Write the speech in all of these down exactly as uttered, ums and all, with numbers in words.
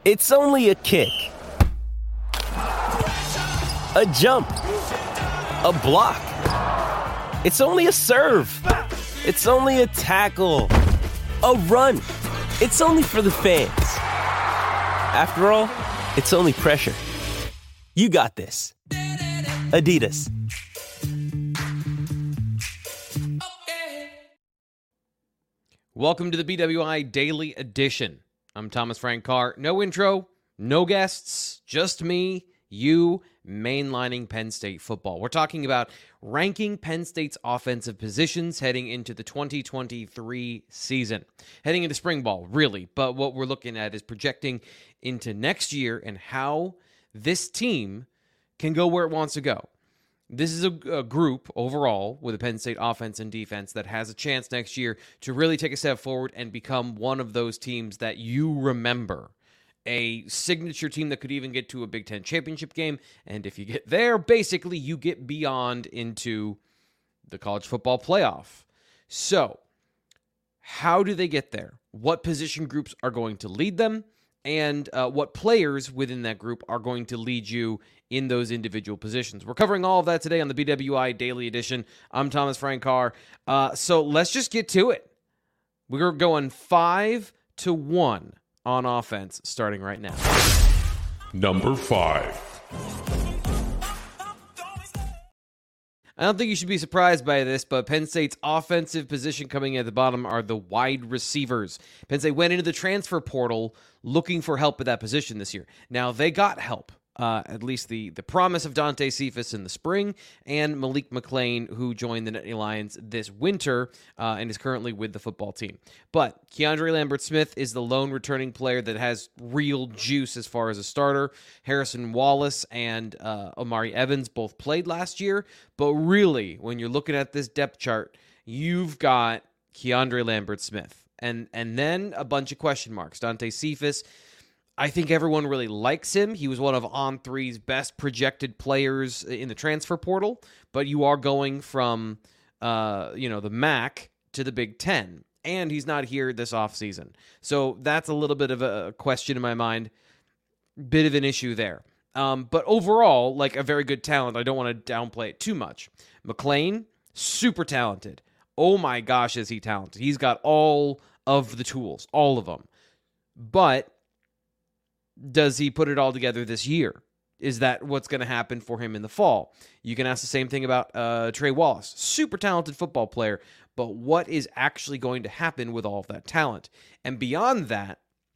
It's only a kick, a jump, a block. It's only a serve. It's only a tackle, a run. It's only for the fans. After all, it's only pressure. You got this. Adidas. Welcome to the B W I Daily Edition. I'm Thomas Frank Carr. No intro, no guests, just me, you, mainlining Penn State football. We're talking about ranking Penn State's offensive positions heading into the twenty twenty-three season. Heading into spring ball, really, but what we're looking at is projecting into next year and how this team can go where it wants to go. This is a, a group overall with a Penn State offense and defense that has a chance next year to really take a step forward and become one of those teams that you remember. A signature team that could even get to a Big Ten championship game. And if you get there, basically you get beyond into the college football playoff. So, how do they get there? What position groups are going to lead them? And uh, what players within that group are going to lead you in those individual positions. We're covering all of that today on the B W I Daily Edition. I'm Thomas Frank Carr. Uh, so let's just get to it. We're going five to one on offense starting right now. Number five. I don't think you should be surprised by this, but Penn State's offensive position coming at the bottom are the wide receivers. Penn State went into the transfer portal looking for help at that position this year. Now, they got help. Uh, at least the the promise of Dante Cephas in the spring, and Malik McClain, who joined the Nittany Lions this winter uh, and is currently with the football team. But Keandre Lambert-Smith is the lone returning player that has real juice as far as a starter. Harrison Wallace and uh, Omari Evans both played last year, but really, when you're looking at this depth chart, you've got Keandre Lambert-Smith, and, and then a bunch of question marks. Dante Cephas, I think everyone really likes him. He was one of On three's best projected players in the transfer portal, but you are going from, uh, you know, the M A C to the Big Ten, and he's not here this offseason. So that's a little bit of a question in my mind, bit of an issue there. Um, but overall, like a very good talent. I don't want to downplay it too much. McClain, super talented. Oh my gosh, is he talented. He's got all of the tools, all of them. But does he put it all together this year? Is that what's going to happen for him in the fall? You can ask the same thing about uh, Trey Wallace. Super talented football player, but what is actually going to happen with all of that talent? And beyond that,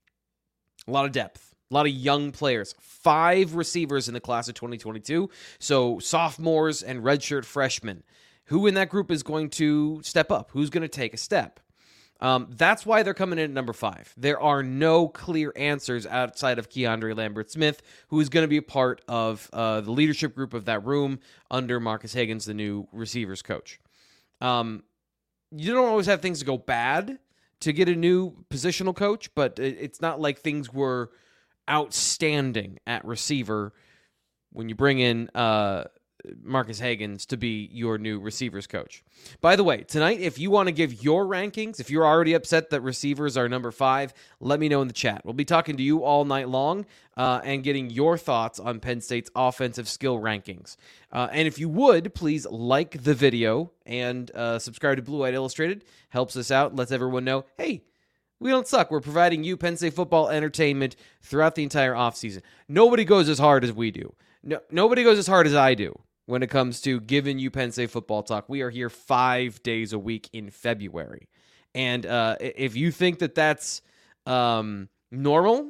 a lot of depth, a lot of young players. Five receivers in the class of twenty twenty-two, so sophomores and redshirt freshmen. Who in that group is going to step up? Who's going to take a step? Um, that's why they're coming in at number five. There are no clear answers outside of Keandre Lambert-Smith, who is going to be a part of uh, the leadership group of that room under Marcus Higgins, the new receivers coach. Um, you don't always have things to go bad to get a new positional coach, but it's not like things were outstanding at receiver when you bring in uh, Marcus Higgins to be your new receivers coach. By the way, tonight, if you want to give your rankings, if you're already upset that receivers are number five, let me know in the chat. We'll be talking to you all night long uh, and getting your thoughts on Penn State's offensive skill rankings. Uh, and if you would, please like the video and uh, subscribe to Blue White Illustrated. Helps us out, lets everyone know, hey, we don't suck. We're providing you Penn State football entertainment throughout the entire offseason. Nobody goes as hard as we do. No, nobody goes as hard as I do when it comes to giving you Penn State football talk. We are here five days a week in February. And uh, if you think that that's um, normal,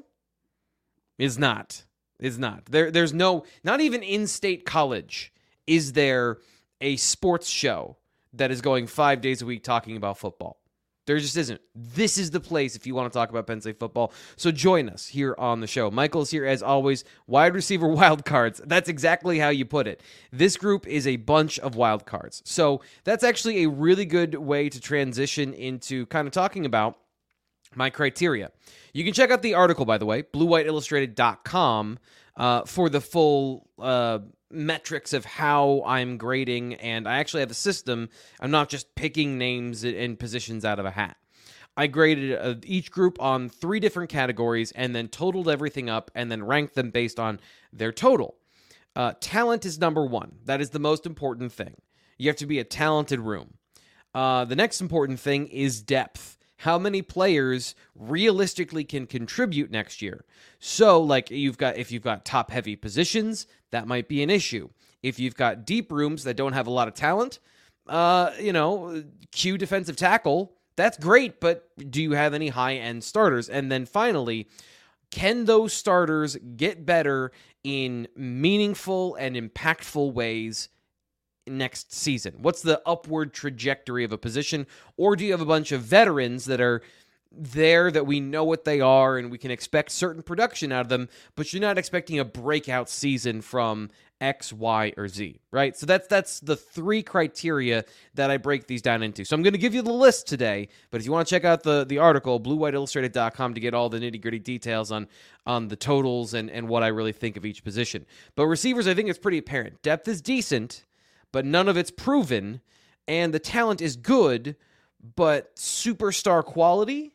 it's not. It's not. There, there's no, not even in-state college is there a sports show that is going five days a week talking about football. There just isn't. This is the place if you want to talk about Penn State football. So join us here on the show. Michael's here as always. Wide receiver wild cards. That's exactly how you put it. This group is a bunch of wild cards. So that's actually a really good way to transition into kind of talking about my criteria. You can check out the article, by the way, blue white illustrated dot com, uh, for the full uh, metrics of how I'm grading, and I actually have a system. I'm not just picking names and positions out of a hat. I graded uh, each group on three different categories and then totaled everything up and then ranked them based on their total. Uh, talent is number one. That is the most important thing. You have to be a talented room. Uh, the next important thing is depth. How many players realistically can contribute next year? So, like, you've got if you've got top-heavy positions, that might be an issue. If you've got deep rooms that don't have a lot of talent, uh, you know, cue defensive tackle, that's great, but do you have any high-end starters? And then finally, can those starters get better in meaningful and impactful ways next season? What's the upward trajectory of a position? Or do you have a bunch of veterans that are there that we know what they are and we can expect certain production out of them, but you're not expecting a breakout season from X, Y, or Z, right? So that's that's the three criteria that I break these down into. So I'm going to give you the list today, but if you want to check out the, the article, blue white illustrated dot com, to get all the nitty-gritty details on, on the totals and, and what I really think of each position. But receivers, I think it's pretty apparent. Depth is decent, but none of it's proven, and the talent is good, but superstar quality,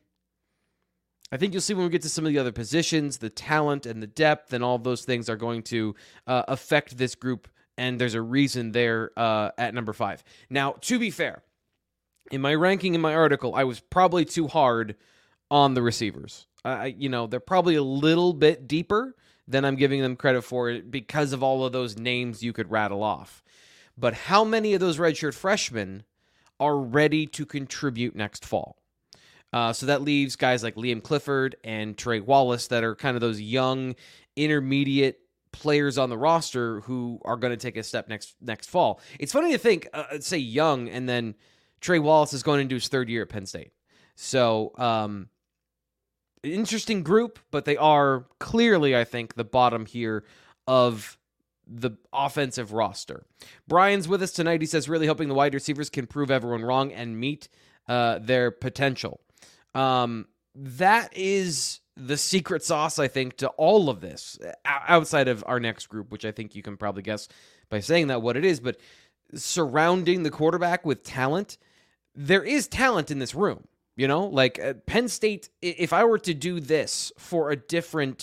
I think you'll see when we get to some of the other positions, the talent and the depth and all of those things are going to uh, affect this group, and there's a reason there uh, at number five. Now, to be fair, in my ranking in my article, I was probably too hard on the receivers. I, you know, they're probably a little bit deeper than I'm giving them credit for because of all of those names you could rattle off. But how many of those redshirt freshmen are ready to contribute next fall? Uh, so that leaves guys like Liam Clifford and Trey Wallace that are kind of those young, intermediate players on the roster who are going to take a step next next fall. It's funny to think, uh, say young, and then Trey Wallace is going into his third year at Penn State. So, um, interesting group, but they are clearly, I think, the bottom here of the offensive roster. Brian's with us tonight. He says, really hoping the wide receivers can prove everyone wrong and meet uh, their potential. Um, that is the secret sauce, I think, to all of this, outside of our next group, which I think you can probably guess by saying that what it is, but surrounding the quarterback with talent, there is talent in this room, you know, like uh, Penn State. If I were to do this for a different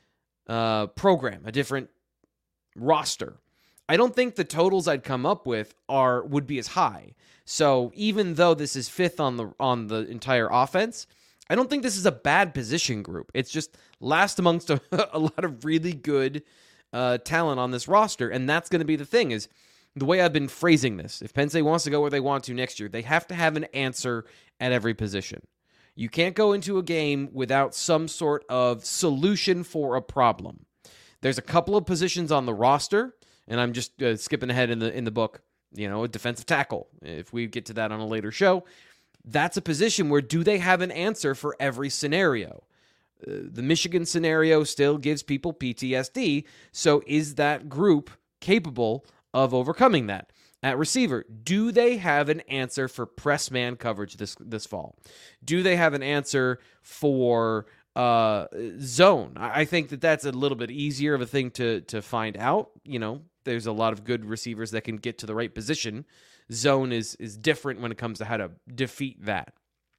uh, program, a different roster, I don't think the totals I'd come up with are would be as high. So even though this is fifth on the on the entire offense, I don't think this is a bad position group. It's just last amongst a, a lot of really good uh, talent on this roster, and that's going to be the thing, is the way I've been phrasing this. If Penn State wants to go where they want to next year, they have to have an answer at every position. You can't go into a game without some sort of solution for a problem. There's a couple of positions on the roster, and I'm just uh, skipping ahead in the in the book. You know, a defensive tackle, if we get to that on a later show, that's a position where do they have an answer for every scenario? Uh, the Michigan scenario still gives people P T S D, so is that group capable of overcoming that? At receiver, do they have an answer for press man coverage this this fall? Do they have an answer for uh, zone? I think that that's a little bit easier of a thing to to find out. You know, there's a lot of good receivers that can get to the right position. Zone is is different when it comes to how to defeat that.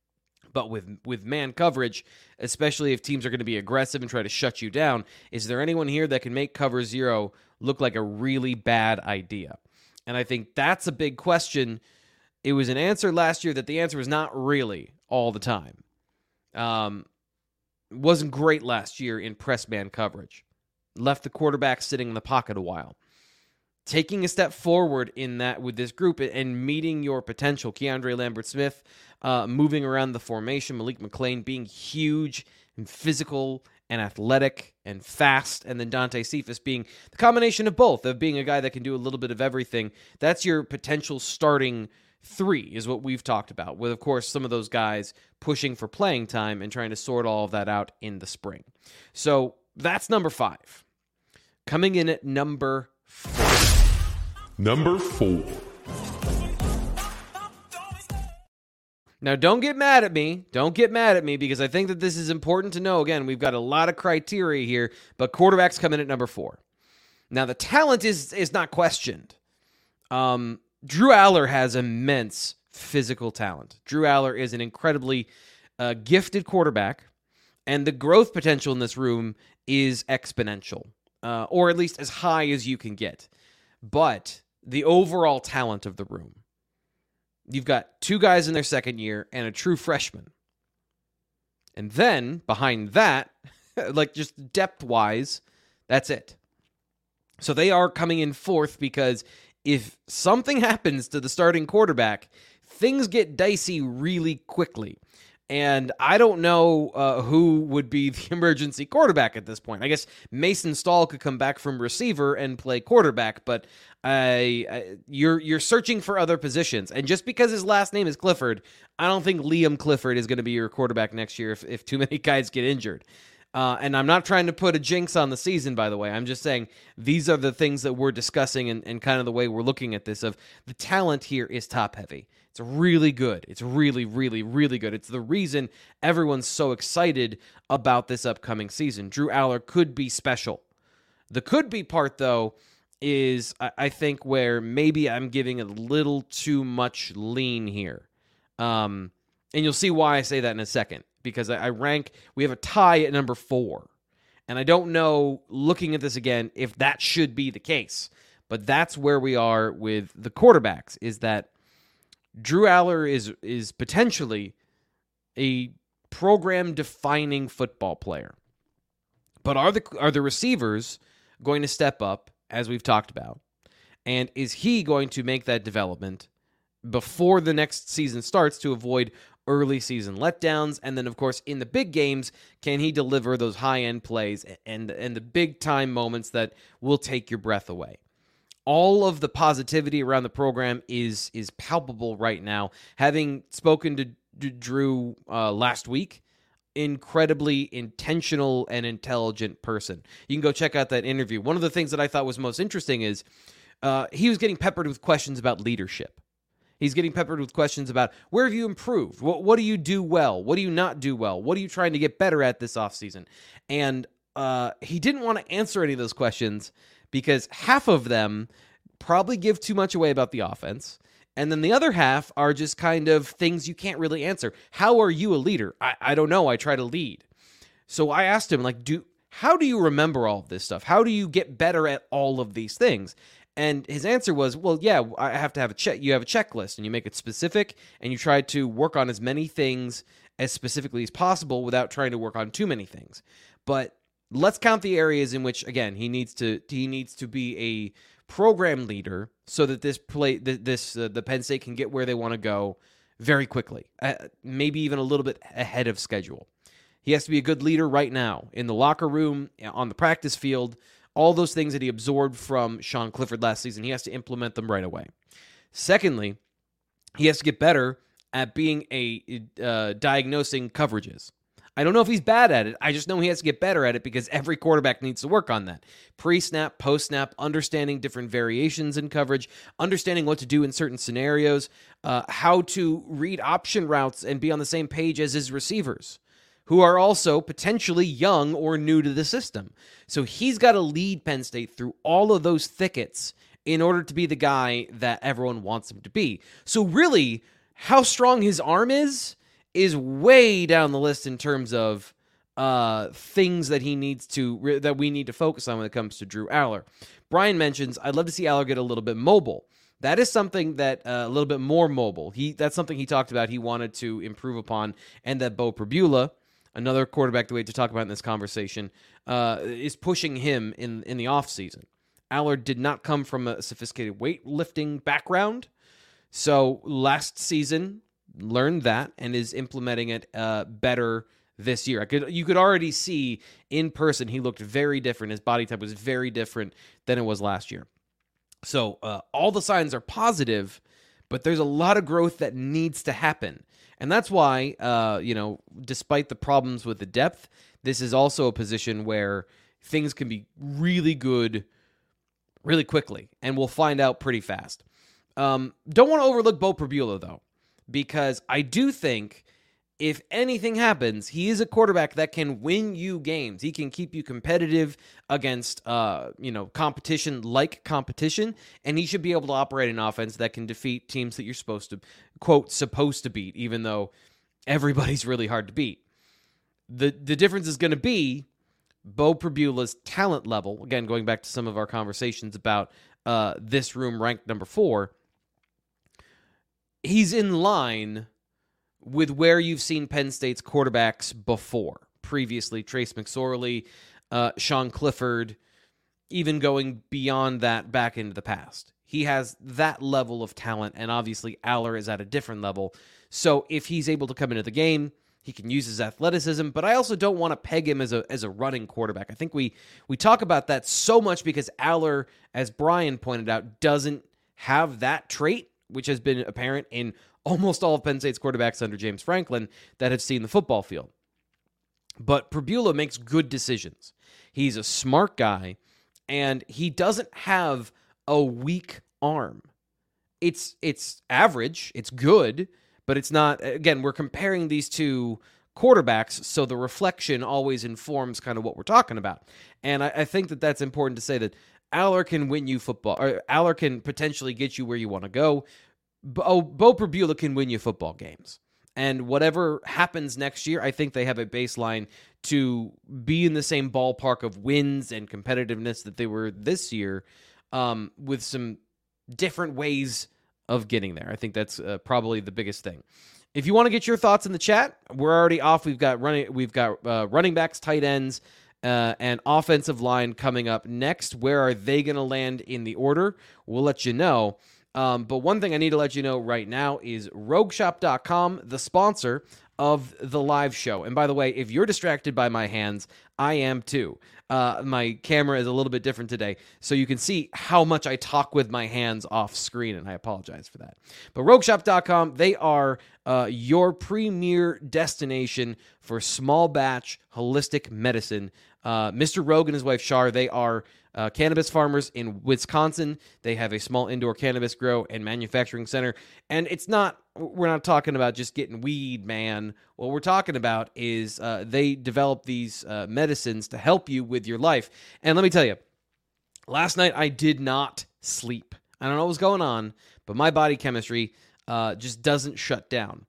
But with with man coverage, especially if teams are going to be aggressive and try to shut you down, is there anyone here that can make cover zero look like a really bad idea? And I think that's a big question. It was an answer last year that the answer was not really all the time. Um, wasn't great last year in press man coverage. Left the quarterback sitting in the pocket a while. Taking a step forward in that with this group and meeting your potential. Keandre Lambert-Smith uh, moving around the formation. Malik McClain being huge and physical and athletic and fast. And then Dante Cephas being the combination of both, of being a guy that can do a little bit of everything. That's your potential starting three is what we've talked about. With, of course, some of those guys pushing for playing time and trying to sort all of that out in the spring. So that's number five. Coming in at number four. Number four. Now, don't get mad at me. Don't get mad at me because I think that this is important to know. Again, we've got a lot of criteria here, but quarterbacks come in at number four. Now, the talent is is not questioned. Um, Drew Aller has immense physical talent. Drew Aller is an incredibly a gifted quarterback, and the growth potential in this room is exponential, uh, or at least as high as you can get. But the overall talent of the room, you've got two guys in their second year and a true freshman. And then behind that, like just depth-wise, that's it. So they are coming in fourth because if something happens to the starting quarterback, things get dicey really quickly. And I don't know uh, who would be the emergency quarterback at this point. I guess Mason Stahl could come back from receiver and play quarterback, but I, I, you're you're searching for other positions. And just because his last name is Clifford, I don't think Liam Clifford is going to be your quarterback next year if, if too many guys get injured. Uh, and I'm not trying to put a jinx on the season, by the way. I'm just saying these are the things that we're discussing and, and kind of the way we're looking at this of the talent here is top-heavy. It's really good. It's really, really, really good. It's the reason everyone's so excited about this upcoming season. Drew Allar could be special. The could be part, though, is I, I think where maybe I'm giving a little too much lean here. Um, and you'll see why I say that in a second. Because I, I rank, we have a tie at number four. And I don't know, looking at this again, if that should be the case. But that's where we are with the quarterbacks, is that Drew Allar is is potentially a program-defining football player. But are the are the receivers going to step up, as we've talked about? And is he going to make that development before the next season starts to avoid early season letdowns? And then, of course, in the big games, can he deliver those high-end plays and, and the big-time moments that will take your breath away? All of the positivity around the program is is palpable right now. Having spoken to D- Drew uh, last week, incredibly intentional and intelligent person. You can go check out that interview. One of the things that I thought was most interesting is uh, he was getting peppered with questions about leadership. He's getting peppered with questions about where have you improved? What, what do you do well? What do you not do well? What are you trying to get better at this offseason? And uh, he didn't want to answer any of those questions because half of them probably give too much away about the offense. And then the other half are just kind of things you can't really answer. How are you a leader? I, I don't know. I try to lead. So I asked him, like, do how do you remember all of this stuff? How do you get better at all of these things? And his answer was, well, yeah, I have to have a check. You have a checklist and you make it specific and you try to work on as many things as specifically as possible without trying to work on too many things. But let's count the areas in which, again, he needs to he needs to be a program leader so that this play this uh, the Penn State can get where they want to go very quickly, uh, maybe even a little bit ahead of schedule. He has to be a good leader right now in the locker room, on the practice field. All those things that he absorbed from Sean Clifford last season, he has to implement them right away. Secondly, he has to get better at being a uh, diagnosing coverages. I don't know if he's bad at it. I just know he has to get better at it because every quarterback needs to work on that. Pre-snap, post-snap, understanding different variations in coverage, understanding what to do in certain scenarios, uh, how to read option routes and be on the same page as his receivers, who are also potentially young or new to the system. So he's got to lead Penn State through all of those thickets in order to be the guy that everyone wants him to be. So really, how strong his arm is, is way down the list in terms of uh, things that he needs to, that we need to focus on when it comes to Drew Allar. Brian mentions, I'd love to see Allar get a little bit mobile. That is something that uh, a little bit more mobile. He That's something he talked about he wanted to improve upon, and that Beau Pribula, another quarterback that we had to talk about in this conversation, uh, is pushing him in, in the offseason. Allar did not come from a sophisticated weightlifting background, so last season learned that and is implementing it uh, better this year. I could you could already see in person he looked very different. His body type was very different than it was last year. So uh, all the signs are positive, but there's a lot of growth that needs to happen. And that's why, uh, you know, despite the problems with the depth, this is also a position where things can be really good really quickly, and we'll find out pretty fast. Um, don't want to overlook Beau Pribula, though, because I do think if anything happens, he is a quarterback that can win you games. He can keep you competitive against, uh, you know, competition like competition, and he should be able to operate an offense that can defeat teams that you're supposed to, quote, supposed to beat, even though everybody's really hard to beat. The the difference is going to be Beau Pribula's talent level. Again, going back to some of our conversations about uh, this room ranked number four, he's in line with where you've seen Penn State's quarterbacks before. Previously, Trace McSorley, uh, Sean Clifford, even going beyond that back into the past. He has that level of talent, and obviously Aller is at a different level. So if he's able to come into the game, he can use his athleticism, but I also don't want to peg him as a as a running quarterback. I think we we talk about that so much because Aller, as Brian pointed out, doesn't have that trait, which has been apparent in almost all of Penn State's quarterbacks under James Franklin that have seen the football field. But Pribula makes good decisions. He's a smart guy, and he doesn't have a weak arm. It's it's average, it's good, but it's not, again, we're comparing these two quarterbacks, so the reflection always informs kind of what we're talking about. And I, I think that that's important to say that Aller can win you football, or Aller can potentially get you where you want to go. Bo, Beau Pribula can win you football games. And whatever happens next year, I think they have a baseline to be in the same ballpark of wins and competitiveness that they were this year, um, with some different ways of getting there. I think that's uh, probably the biggest thing. If you want to get your thoughts in the chat, we're already off. We've got running, we've got uh, running backs, tight ends, uh, and offensive line coming up next. Where are they going to land in the order? We'll let you know. Um, but one thing I need to let you know right now is rogue shop dot com, the sponsor of the live show. And by the way, if you're distracted by my hands, I am too. Uh, my camera is a little bit different today, so you can see how much I talk with my hands off screen, and I apologize for that. But rogue shop dot com, they are uh, your premier destination for small batch holistic medicine. Uh, Mister Rogue and his wife Shar, they are uh, cannabis farmers in Wisconsin. They have a small indoor cannabis grow and manufacturing center. And it's not, we're not talking about just getting weed, man. What we're talking about is uh, they develop these uh, medicines to help you with your life. And let me tell you, last night I did not sleep. I don't know what was going on, but my body chemistry uh, just doesn't shut down.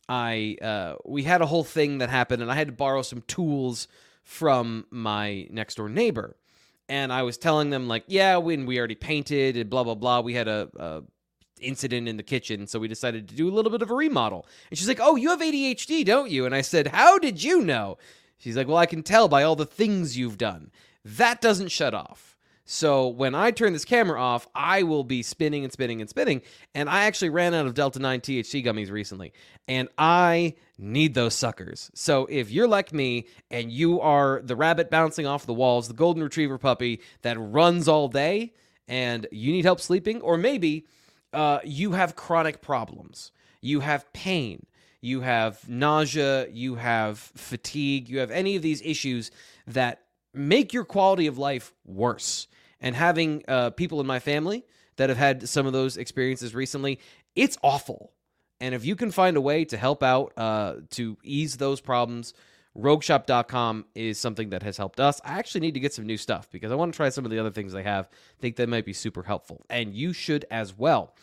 I uh, we had a whole thing that happened, and I had to borrow some tools from my next door neighbor. And I was telling them, like, yeah, when we already painted and blah, blah, blah, we had a, a incident in the kitchen, so we decided to do a little bit of a remodel. And she's like, oh, you have A D H D, don't you? And I said, how did you know? She's like, well, I can tell by all the things you've done. That doesn't shut off. So when I turn this camera off, I will be spinning and spinning and spinning. And I actually ran out of Delta nine T H C gummies recently, and I need those suckers. So if you're like me and you are the rabbit bouncing off the walls, the golden retriever puppy that runs all day, and you need help sleeping, or maybe uh, you have chronic problems, you have pain, you have nausea, you have fatigue, you have any of these issues that make your quality of life worse. And having uh, people in my family that have had some of those experiences recently, it's awful. And if you can find a way to help out, uh, to ease those problems, rogue shop dot com is something that has helped us. I actually need to get some new stuff because I want to try some of the other things they have. I think that might be super helpful. And you should as well.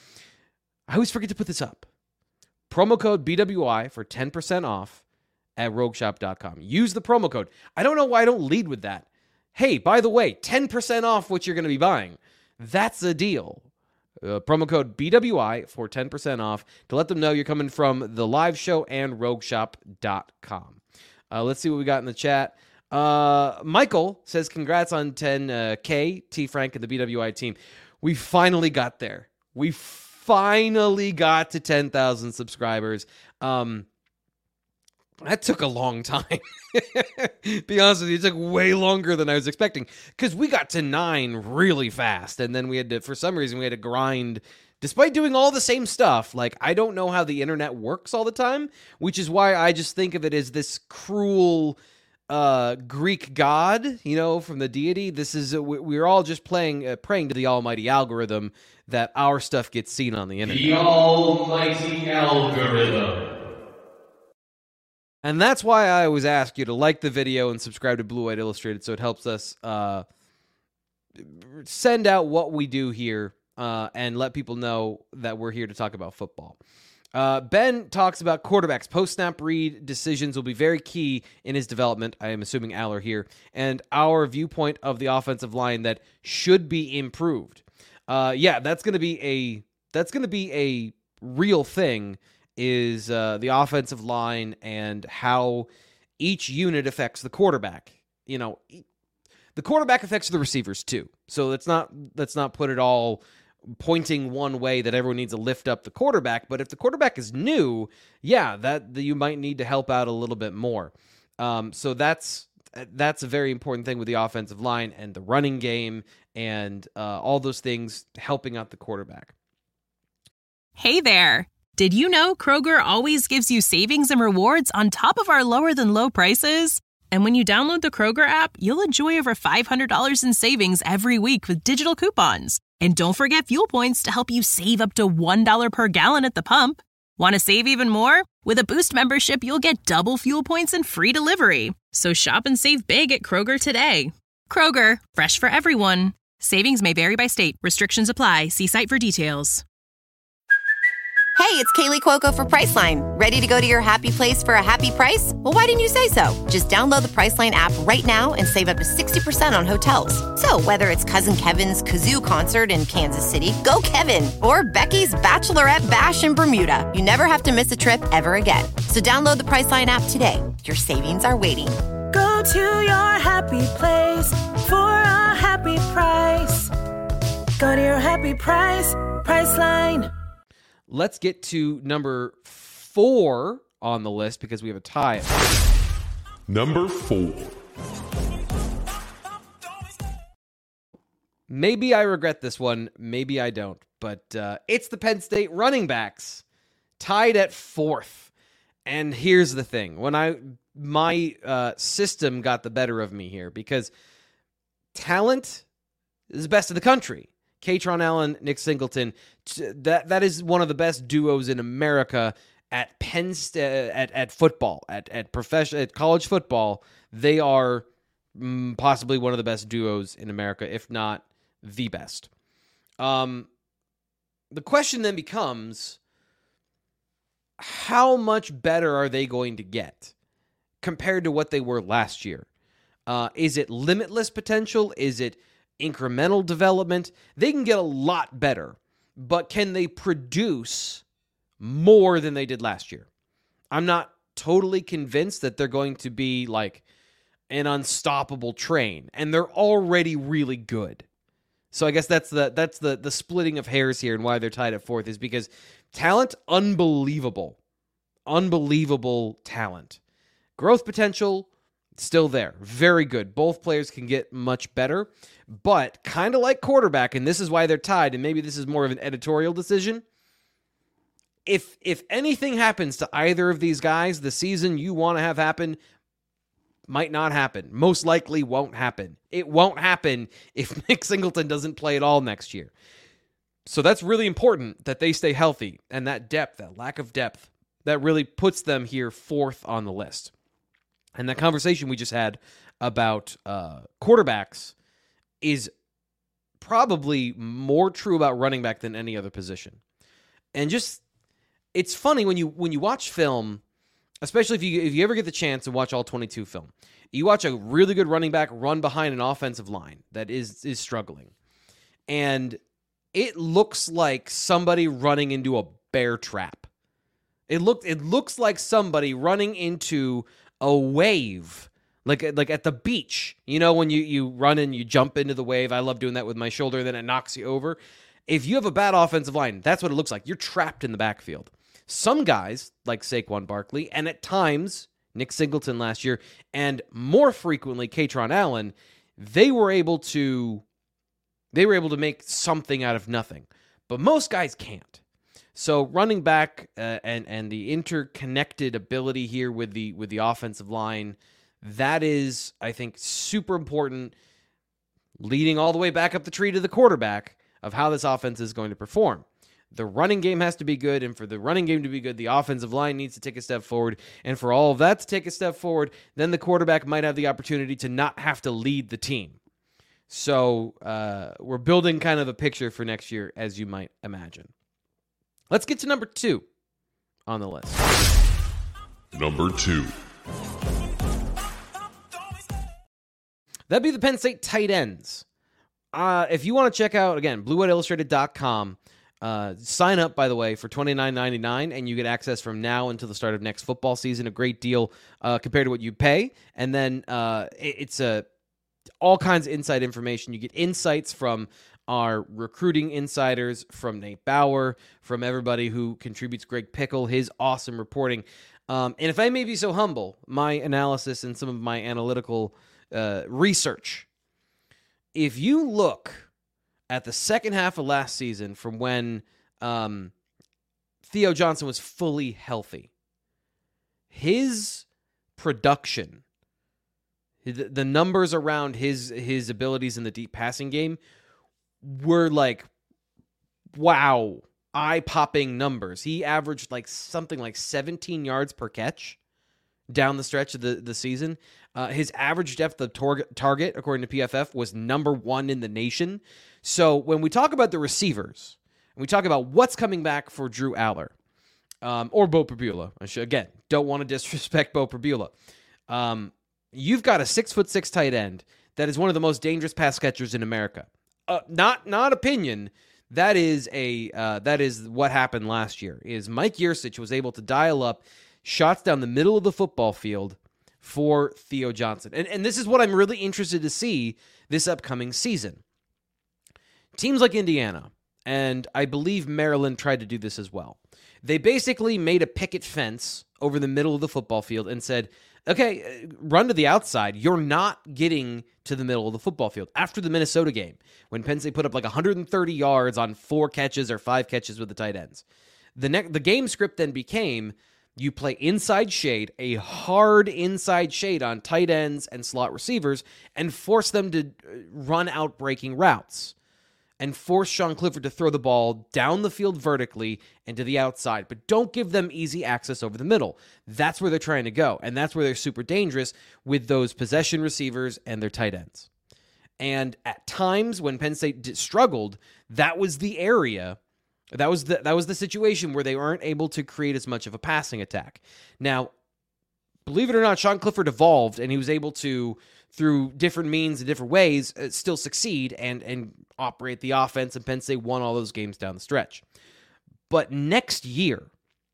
I always forget to put this up. Promo code B W I for ten percent off at rogue shop dot com. Use the promo code. I don't know why I don't lead with that. Hey, by the way, ten percent off what you're going to be buying. That's a deal. Uh, promo code B W I for ten percent off to let them know you're coming from the live show and rogue shop dot com. Uh, let's see what we got in the chat. Uh, Michael says, congrats on ten K, T. Frank and the B W I team. We finally got there. We finally got to ten thousand subscribers. Um, That took a long time. Be honest with you, it took way longer than I was expecting because we got to nine really fast, and then we had to, for some reason, we had to grind. Despite doing all the same stuff, like I don't know how the internet works all the time, which is why I just think of it as this cruel uh, Greek god, you know, from the deity. This is uh, we're all just playing, uh, praying to the almighty algorithm that our stuff gets seen on the internet. The almighty algorithm. And that's why I always ask you to like the video and subscribe to Blue White Illustrated so it helps us uh, send out what we do here uh, and let people know that we're here to talk about football. Uh, Ben talks about quarterbacks. Post-snap read decisions will be very key in his development. I am assuming Aller here. And our viewpoint of the offensive line that should be improved. Uh, yeah, that's going to be a that's going to be a real thing, is uh, the offensive line and how each unit affects the quarterback. You know, the quarterback affects the receivers too. So let's not let's not put it all pointing one way that everyone needs to lift up the quarterback. But if the quarterback is new, yeah, that, that you might need to help out a little bit more. Um, so that's that's a very important thing with the offensive line and the running game and uh, all those things helping out the quarterback. Hey there. Did you know Kroger always gives you savings and rewards on top of our lower than low prices? And when you download the Kroger app, you'll enjoy over five hundred dollars in savings every week with digital coupons. And don't forget fuel points to help you save up to one dollar per gallon at the pump. Want to save even more? With a Boost membership, you'll get double fuel points and free delivery. So shop and save big at Kroger today. Kroger, fresh for everyone. Savings may vary by state. Restrictions apply. See site for details. Hey, it's Kaylee Cuoco for Priceline. Ready to go to your happy place for a happy price? Well, why didn't you say so? Just download the Priceline app right now and save up to sixty percent on hotels. So whether it's Cousin Kevin's Kazoo Concert in Kansas City, go Kevin, or Becky's Bachelorette Bash in Bermuda, you never have to miss a trip ever again. So download the Priceline app today. Your savings are waiting. Go to your happy place for a happy price. Go to your happy price, Priceline. Let's get to number four on the list because we have a tie. Number four. Maybe I regret this one. Maybe I don't. But uh, it's the Penn State running backs tied at fourth. And here's the thing. When I my uh, system got the better of me here because talent is the best in the country. Kaytron Allen, Nick Singleton, that that is one of the best duos in America at Penn State, at at football, at at profession, at college football. They are mm, possibly one of the best duos in America, if not the best. Um, the question then becomes, how much better are they going to get compared to what they were last year? Uh, is it limitless potential? Is it incremental development? They can get a lot better, but can they produce more than they did last year? I'm not totally convinced that they're going to be like an unstoppable train, and they're already really good. So I guess that's the that's the the splitting of hairs here, and why they're tied at fourth is because talent, unbelievable, unbelievable talent, growth potential, still there. Very good. Both players can get much better, but kind of like quarterback, and this is why they're tied, and maybe this is more of an editorial decision. If if anything happens to either of these guys, the season you want to have happen might not happen. Most likely won't happen. It won't happen if Nick Singleton doesn't play at all next year. So that's really important that they stay healthy, and that depth, that lack of depth, that really puts them here fourth on the list. And that conversation we just had about uh, quarterbacks is probably more true about running back than any other position. And just, it's funny when you when you watch film, especially if you if you ever get the chance to watch all twenty-two film, you watch a really good running back run behind an offensive line that is is struggling, and it looks like somebody running into a bear trap. It looked it looks like somebody running into a wave, like like at the beach. You know, when you, you run and you jump into the wave. I love doing that with my shoulder, then it knocks you over. If you have a bad offensive line, that's what it looks like. You're trapped in the backfield. Some guys, like Saquon Barkley, and at times, Nick Singleton last year, and more frequently, Kaytron Allen, they were able to they were able to make something out of nothing. But most guys can't. So running back uh, and and the interconnected ability here with the with the offensive line, that is, I think, super important, leading all the way back up the tree to the quarterback of how this offense is going to perform. The running game has to be good, and for the running game to be good, the offensive line needs to take a step forward. And for all of that to take a step forward, then the quarterback might have the opportunity to not have to lead the team. So uh, we're building kind of a picture for next year, as you might imagine. Let's get to number two. on the list. Number two. That'd be the Penn State tight ends. Uh, if you want to check out, again, blue white illustrated dot com, uh, sign up, by the way, for twenty-nine ninety-nine, and you get access from now until the start of next football season, a great deal uh, compared to what you pay. And then uh, it, it's a, all kinds of inside information. You get insights from our recruiting insiders, from Nate Bauer, from everybody who contributes, Greg Pickle, his awesome reporting. Um, and if I may be so humble, my analysis and some of my analytical uh, research, if you look at the second half of last season from when um, Theo Johnson was fully healthy, his production, the, the numbers around his his abilities in the deep passing game were like, wow, eye-popping numbers. He averaged like something like seventeen yards per catch down the stretch of the, the season. Uh, his average depth of tor- target, according to P F F, was number one in the nation. So when we talk about the receivers, and we talk about what's coming back for Drew Aller, um, or Beau Pribula, I should, again, don't want to disrespect Beau Pribula. Um, you've got a six foot six tight end that is one of the most dangerous pass catchers in America. Uh, not not opinion. That is a uh, that is what happened last year. Is Mike Yurcich was able to dial up shots down the middle of the football field for Theo Johnson, and and this is what I'm really interested to see this upcoming season. Teams like Indiana, and I believe Maryland tried to do this as well. They basically made a picket fence over the middle of the football field and said, okay, run to the outside. You're not getting to the middle of the football field. After the Minnesota game, when Penn State put up like one hundred thirty yards on four catches or five catches with the tight ends, the ne- the game script then became you play inside shade, a hard inside shade on tight ends and slot receivers, and force them to run out breaking routes, and force Sean Clifford to throw the ball down the field vertically and to the outside, but don't give them easy access over the middle. That's where they're trying to go, and that's where they're super dangerous with those possession receivers and their tight ends. And at times when Penn State struggled, that was the area, that was the that was the situation where they weren't able to create as much of a passing attack. Now, believe it or not, Sean Clifford evolved, and he was able to, through different means and different ways, uh, still succeed and and operate the offense, and Penn State won all those games down the stretch. But next year,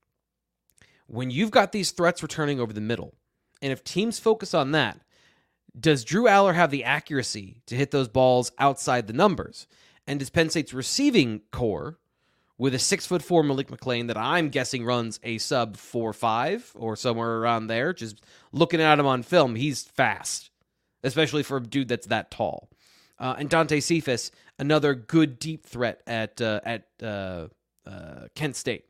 when you've got these threats returning over the middle, and if teams focus on that, does Drew Aller have the accuracy to hit those balls outside the numbers? And does Penn State's receiving core, with a six foot four Malik McClain that I'm guessing runs a sub four five or somewhere around there, just looking at him on film, he's fast, especially for a dude that's that tall. Uh, and Dante Cephas, another good deep threat at uh, at uh, uh, Kent State.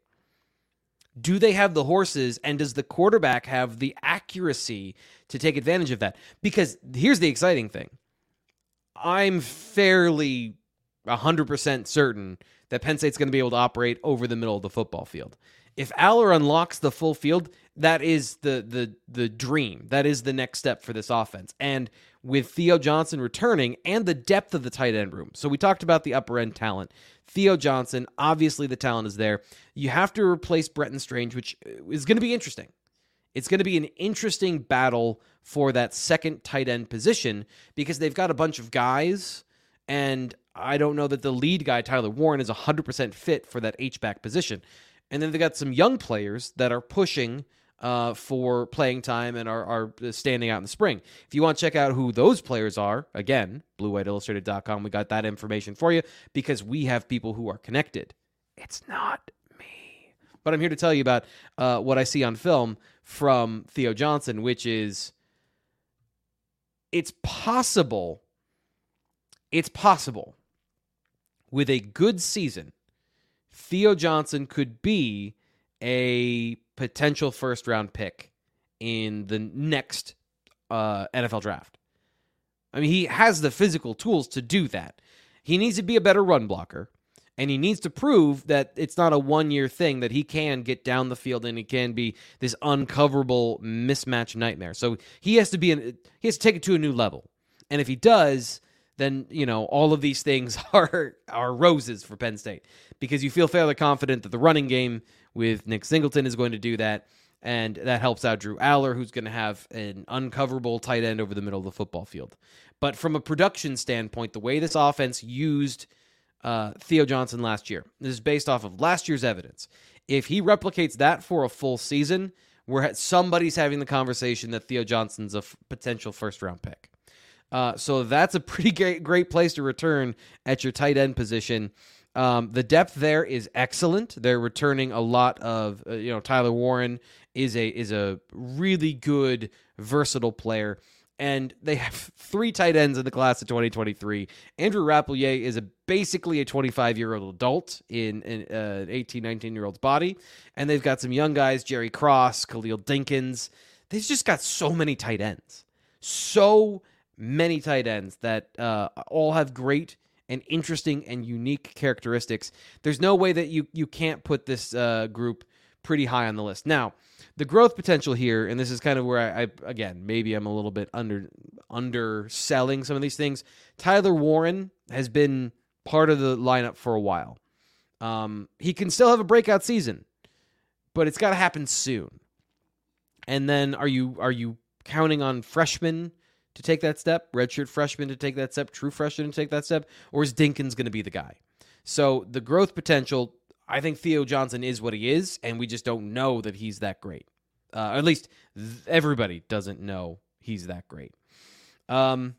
Do they have the horses, and does the quarterback have the accuracy to take advantage of that? Because here's the exciting thing. I'm fairly one hundred percent certain that Penn State's going to be able to operate over the middle of the football field. If Aller unlocks the full field, that is the the the dream. That is the next step for this offense. And with Theo Johnson returning and the depth of the tight end room. So we talked about the upper end talent. Theo Johnson, obviously the talent is there. You have to replace Bretton Strange, which is going to be interesting. It's going to be an interesting battle for that second tight end position because they've got a bunch of guys, and I don't know that the lead guy, Tyler Warren, is one hundred percent fit for that H-back position. And then they got some young players that are pushing uh, for playing time and are, are standing out in the spring. If you want to check out who those players are, again, blue white illustrated dot com, we got that information for you because we have people who are connected. It's not me. But I'm here to tell you about uh, what I see on film from Theo Johnson, which is it's possible, it's possible with a good season, Theo Johnson could be a potential first-round pick in the next uh, N F L draft. I mean, he has the physical tools to do that. He needs to be a better run blocker, and he needs to prove that it's not a one-year thing, that he can get down the field and he can be this uncoverable mismatch nightmare. So he has to be an, he has to take it to a new level. And if he does, then, you know, all of these things are are roses for Penn State, because you feel fairly confident that the running game with Nick Singleton is going to do that, and that helps out Drew Aller, who's going to have an uncoverable tight end over the middle of the football field. But from a production standpoint, the way this offense used uh, Theo Johnson last year, this is based off of last year's evidence. If he replicates that for a full season, we're somebody's having the conversation that Theo Johnson's a f- potential first-round pick. Uh, so that's a pretty great, great place to return at your tight end position. Um, the depth there is excellent. They're returning a lot of, uh, you know, Tyler Warren is a is a really good, versatile player. And they have three tight ends in the class of twenty twenty-three. Andrew Rappelier is a basically a twenty-five-year-old adult in, in uh, an eighteen, nineteen-year-old's body. And they've got some young guys, Jerry Cross, Khalil Dinkins. They've just got so many tight ends. So many tight ends that uh, all have great and interesting and unique characteristics. There's no way that you, you can't put this uh, group pretty high on the list. Now, the growth potential here, and this is kind of where I, I again, maybe I'm a little bit under underselling some of these things. Tyler Warren has been part of the lineup for a while. Um, he can still have a breakout season, but it's got to happen soon. And then are you are you counting on freshmen to take that step, redshirt freshmen to take that step, true freshmen to take that step, or is Dinkins going to be the guy? So the growth potential, I think Theo Johnson is what he is, and we just don't know that he's that great. Uh, at least th- everybody doesn't know he's that great. Um,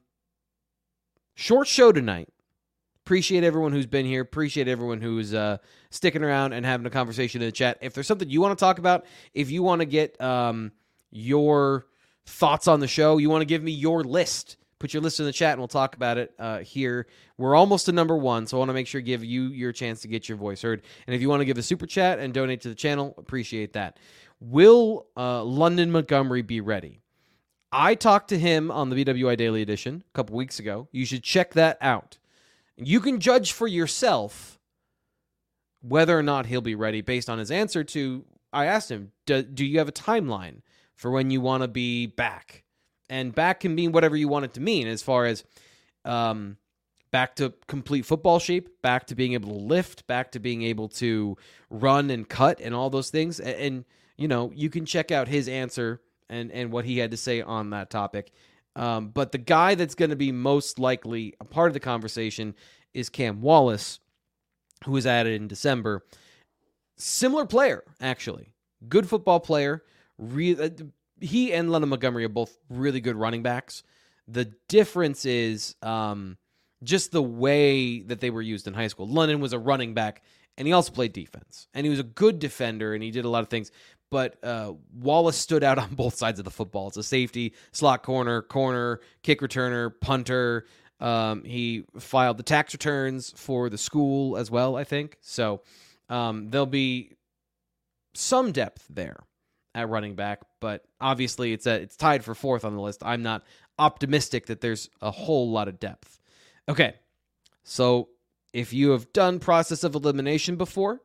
short show tonight. Appreciate everyone who's been here. Appreciate everyone who's uh, sticking around and having a conversation in the chat. If there's something you want to talk about, if you want to get um, your thoughts on the show, you want to give me your list, put your list in the chat and we'll talk about it uh, here. We're almost to number one, so I want to make sure to give you your chance to get your voice heard. And if you want to give a super chat and donate to the channel, appreciate that. Will uh, London Montgomery be ready? I talked to him on the B W I Daily Edition a couple weeks ago. You should check that out. You can judge for yourself whether or not he'll be ready based on his answer to, I asked him, do, do you have a timeline for when you want to be back? And back can mean whatever you want it to mean, as far as um, back to complete football shape, back to being able to lift, back to being able to run and cut and all those things. And, and you know, you can check out his answer and, and what he had to say on that topic. Um, but the guy that's going to be most likely a part of the conversation is Cam Wallace, who was added in December. Similar player, actually. Good football player. Re- uh, he and London Montgomery are both really good running backs. The difference is um, just the way that they were used in high school. London was a running back, and he also played defense. And he was a good defender, and he did a lot of things. But uh, Wallace stood out on both sides of the football. It's a safety, slot corner, corner, kick returner, punter. Um, he filed the tax returns for the school as well, I think. So um, there'll be some depth there at running back, but obviously it's a, it's tied for fourth on the list. I'm not optimistic that there's a whole lot of depth. Okay, so if you have done process of elimination before,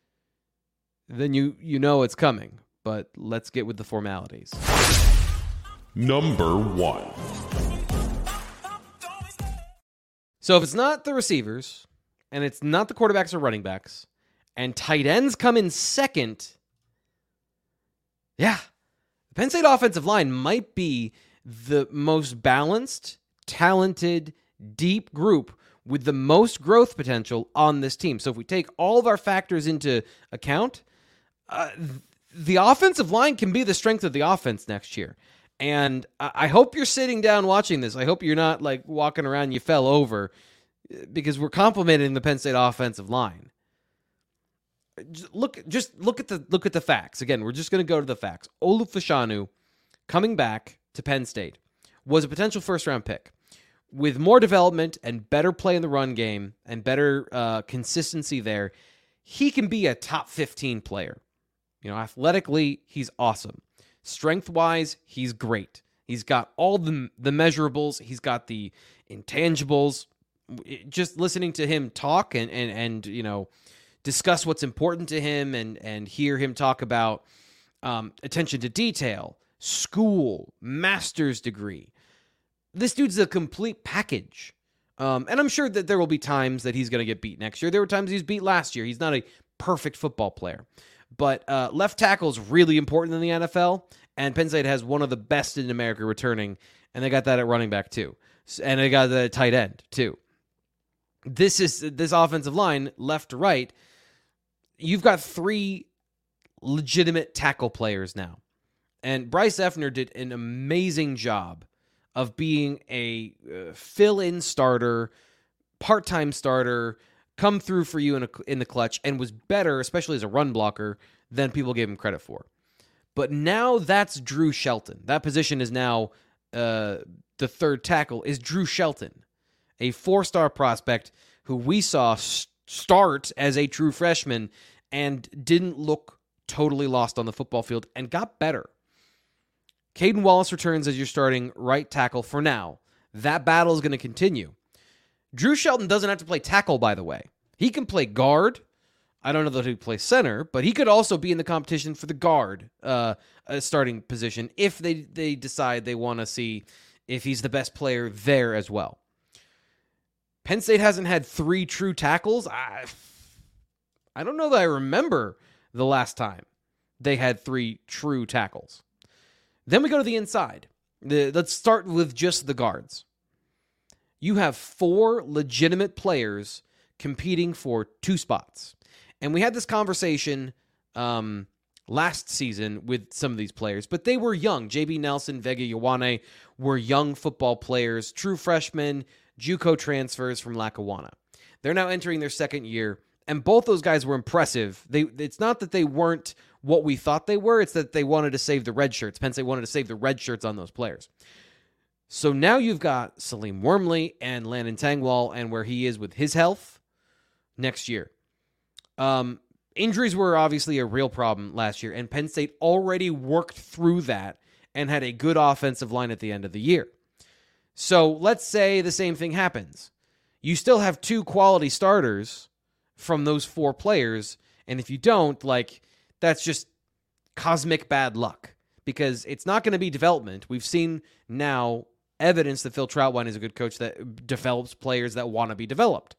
then you you know it's coming, but let's get with the formalities. Number one. So if it's not the receivers, and it's not the quarterbacks or running backs, and tight ends come in second, yeah, the Penn State offensive line might be the most balanced, talented, deep group with the most growth potential on this team. So if we take all of our factors into account, uh, the offensive line can be the strength of the offense next year. And I hope you're sitting down watching this. I hope you're not like walking around and you fell over, because we're complimenting the Penn State offensive line. Just look, just look at the look at the facts. Again, we're just going to go to the facts. Olu Fashanu, coming back to Penn State, was a potential first-round pick. With more development and better play in the run game and better uh, consistency there, he can be a top fifteen player. You know, athletically, he's awesome. Strength-wise, he's great. He's got all the the measurables. He's got the intangibles. Just listening to him talk and and and you know, discuss what's important to him and and hear him talk about um, attention to detail, school, master's degree. This dude's a complete package Um, and I'm sure that there will be times that he's going to get beat next year. There were times he was beat last year. He's not a perfect football player. But uh, left tackle is really important in the N F L, and Penn State has one of the best in America returning, and they got that at running back too. And they got the tight end too. This is this offensive line, left to right. You've got three legitimate tackle players now. And Bryce Effner did an amazing job of being a uh, fill-in starter, part-time starter, come through for you in, a, in the clutch, and was better, especially as a run blocker, than people gave him credit for. But now that's Drew Shelton. That position is now uh, the third tackle is Drew Shelton, a four-star prospect who we saw st- start as a true freshman and didn't look totally lost on the football field and got better. Caden Wallace returns as your starting right tackle for now. That battle is going to continue. Drew Shelton doesn't have to play tackle, by the way. He can play guard. I don't know that he'd play center, but he could also be in the competition for the guard uh, starting position if they, they decide they want to see if he's the best player there as well. Penn State hasn't had three true tackles. I, I don't know that I remember the last time they had three true tackles. Then we go to the inside. The, let's start with just the guards. You have four legitimate players competing for two spots. And we had this conversation um, last season with some of these players, but they were young. J B Nelson, Vega Ioane were young football players, true freshmen, JUCO transfers from Lackawanna. They're now entering their second year, and both those guys were impressive. They, it's not that they weren't what we thought they were, it's that they wanted to save the red shirts. Penn State wanted to save the red shirts on those players. So now you've got Salim Wormley and Landon Tangwall and where he is with his health next year. Um, injuries were obviously a real problem last year, and Penn State already worked through that and had a good offensive line at the end of the year. So let's say the same thing happens. You still have two quality starters from those four players, and if you don't, like, that's just cosmic bad luck because it's not going to be development. We've seen now evidence that Phil Trautwein is a good coach that develops players that want to be developed.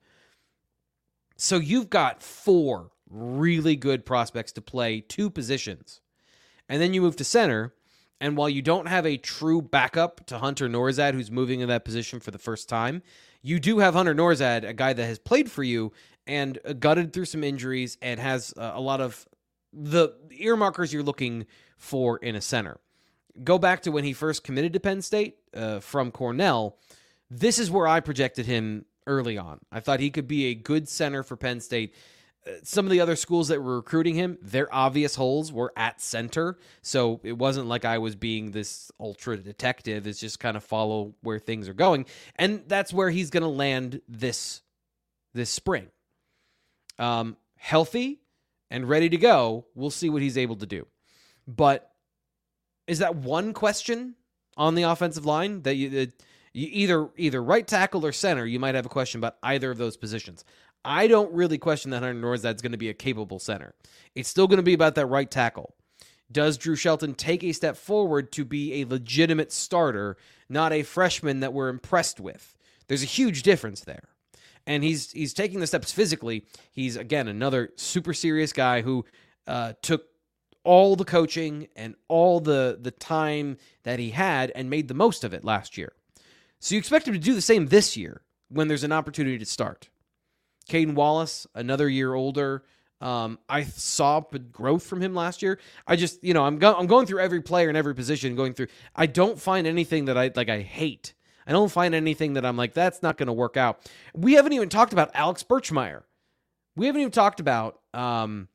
So you've got four really good prospects to play two positions. And then you move to center, and while you don't have a true backup to Hunter Nourzad, who's moving in that position for the first time, you do have Hunter Nourzad, a guy that has played for you and gutted through some injuries and has a lot of the earmarkers you're looking for in a center. Go back to when he first committed to Penn State uh, from Cornell. This is where I projected him early on. I thought he could be a good center for Penn State. Uh, some of the other schools that were recruiting him, their obvious holes were at center. So it wasn't like I was being this ultra detective. It's just kind of follow where things are going. And that's where he's going to land this, this spring. Um, healthy and ready to go, we'll see what he's able to do. But is that one question on the offensive line that you, that you either either right tackle or center, you might have a question about either of those positions? I don't really question that Hunter Nourzad's going to be a capable center. It's still going to be about that right tackle. Does Drew Shelton take a step forward to be a legitimate starter, not a freshman that we're impressed with? There's a huge difference there. And he's he's taking the steps physically. He's, again, another super serious guy who uh, took all the coaching and all the, the time that he had and made the most of it last year. So you expect him to do the same this year when there's an opportunity to start. Caden Wallace, another year older. Um, I saw growth from him last year. I just, you know, I'm, go- I'm going through every player in every position, going through. I don't find anything that I like. I hate. I don't find anything that I'm like, that's not going to work out. We haven't even talked about Alex Birchmeier. We haven't even talked about um,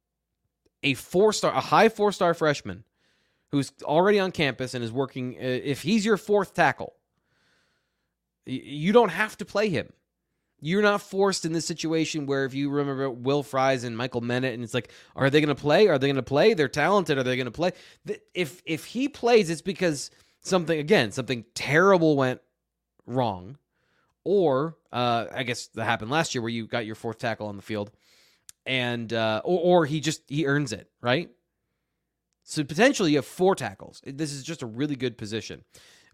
a four-star, a high four-star freshman who's already on campus and is working. Uh, if he's your fourth tackle, y- you don't have to play him. You're not forced in this situation where, if you remember Will Fries and Michael Mennett, and it's like, are they going to play? Are they going to play? They're talented. Are they going to play? If if he plays, it's because something, again, something terrible went wrong. Or, uh, I guess that happened last year where you got your fourth tackle on the field. And uh, or, or he just, he earns it, right? So potentially you have four tackles. This is just a really good position.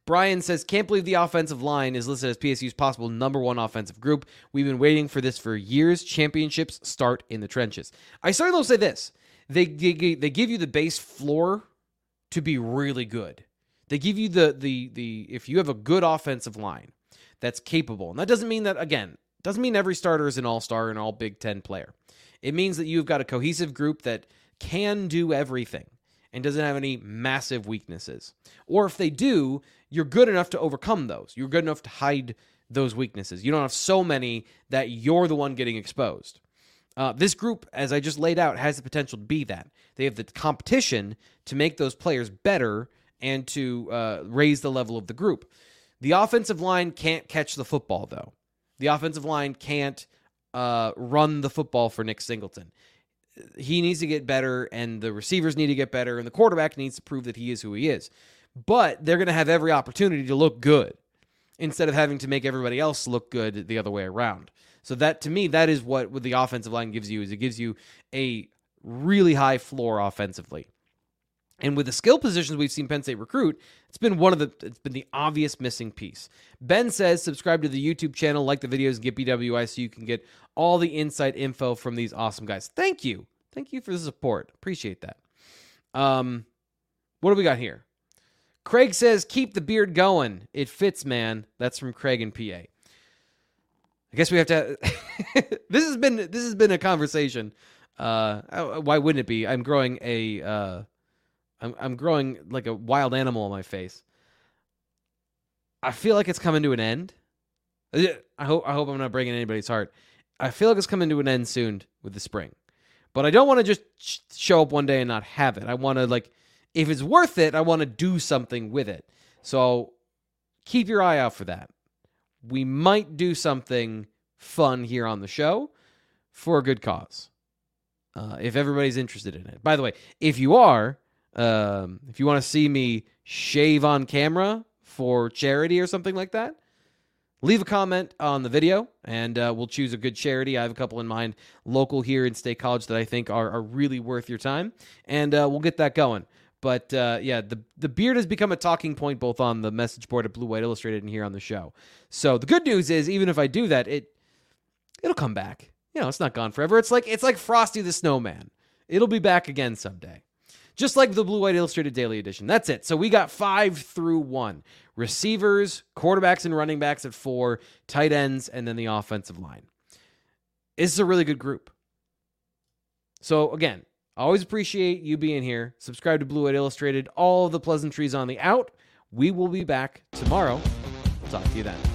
Brian says, can't believe the offensive line is listed as P S U's possible number one offensive group. We've been waiting for this for years. Championships start in the trenches. I certainly will say this. They, they, they give you the base floor to be really good. They give you the, the, the, if you have a good offensive line that's capable, and that doesn't mean that, again, doesn't mean every starter is an all-star and all Big Ten player. It means that you've got a cohesive group that can do everything and doesn't have any massive weaknesses. Or if they do, you're good enough to overcome those. You're good enough to hide those weaknesses. You don't have so many that you're the one getting exposed. Uh, this group, as I just laid out, has the potential to be that. They have the competition to make those players better and to uh, raise the level of the group. The offensive line can't catch the football, though. The offensive line can't uh, run the football for Nick Singleton. He needs to get better, and the receivers need to get better, and the quarterback needs to prove that he is who he is. But they're going to have every opportunity to look good instead of having to make everybody else look good the other way around. So that, to me, that is what, what the offensive line gives you, is it gives you a really high floor offensively. And with the skill positions we've seen Penn State recruit, it's been one of the it's been the obvious missing piece. Ben says, subscribe to the YouTube channel, like the videos, and get B W I so you can get all the inside info from these awesome guys. Thank you. Thank you for the support. Appreciate that. Um, what do we got here? Craig says, keep the beard going. It fits, man. That's from Craig in P A. I guess we have to this has been this has been a conversation. Uh, why wouldn't it be? I'm growing a uh I'm I'm growing like a wild animal on my face. I feel like it's coming to an end. I hope I hope I'm not breaking anybody's heart. I feel like it's coming to an end soon with the spring. But I don't want to just sh- show up one day and not have it. I want to, like, if it's worth it, I want to do something with it. So keep your eye out for that. We might do something fun here on the show for a good cause. Uh, if everybody's interested in it. By the way, if you are, um, if you want to see me shave on camera for charity or something like that, leave a comment on the video, and uh, we'll choose a good charity. I have a couple in mind, local here in State College, that I think are, are really worth your time, and uh, we'll get that going. But, uh, yeah, the the beard has become a talking point both on the message board at Blue White Illustrated and here on the show. So the good news is, even if I do that, it, it'll come back. You know, it's not gone forever. It's like it's like Frosty the Snowman. It'll be back again someday. Just like the Blue White Illustrated Daily Edition. That's it. So we got five through one. Receivers, quarterbacks and running backs at four, tight ends, and then the offensive line. This is a really good group. So again, I always appreciate you being here. Subscribe to Blue White Illustrated. All of the pleasantries on the out. We will be back tomorrow. We'll talk to you then.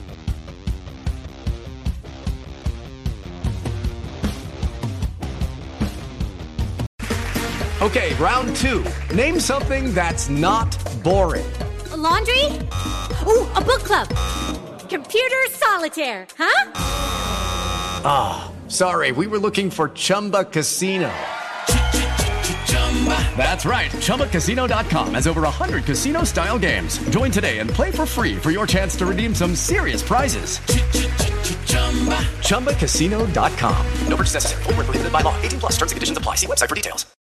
Okay, round two. Name something that's not boring. A laundry? Ooh, a book club. Computer solitaire, huh? Ah, oh, sorry, we were looking for Chumba Casino. That's right, Chumba Casino dot com has over one hundred casino-style games. Join today and play for free for your chance to redeem some serious prizes. Chumba Casino dot com. No purchase necessary. Void where prohibited by law. eighteen plus terms and conditions apply. See website for details.